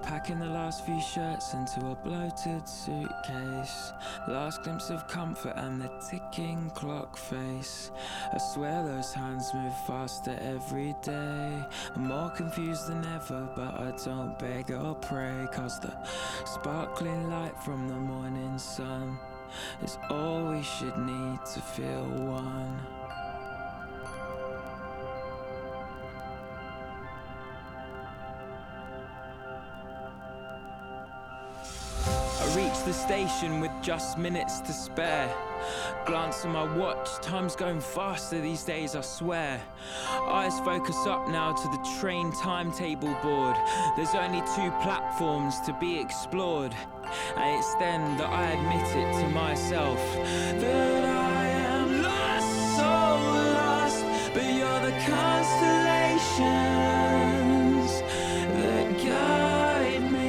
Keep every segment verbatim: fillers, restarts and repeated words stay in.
Packing the last few shirts into a bloated suitcase. Last glimpse of comfort and the ticking clock face. I swear those hands move faster every day. I'm more confused than ever, but I don't beg or pray, 'cause the sparkling light from the morning sun is all we should need to feel one. I reach the station with just minutes to spare. Glance at my watch, time's going faster these days, I swear. Eyes focus up now to the train timetable board. There's only two platforms to be explored, and it's then that I admit it to myself, that I am lost, so lost. But you're the constellations that guide me.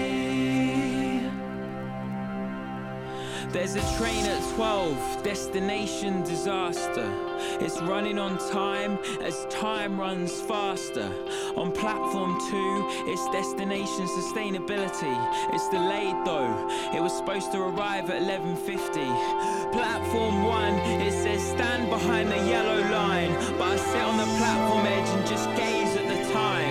There's a train at twelve, destination disaster. It's running on time as time runs faster. On platform two, it's destination sustainability. It's delayed though, it was supposed to arrive at eleven fifty. Platform one, it says stand behind the yellow line, but I sit on the platform edge and just gaze at the time.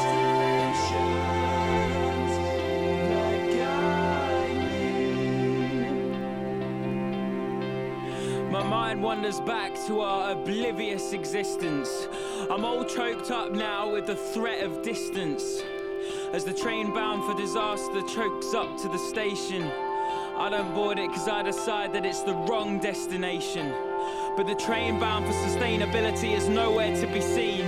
My mind wanders back to our oblivious existence. I'm all choked up now with the threat of distance. As the train bound for disaster chokes up to the station, I don't board it 'cause I decide that it's the wrong destination. But the train bound for sustainability is nowhere to be seen.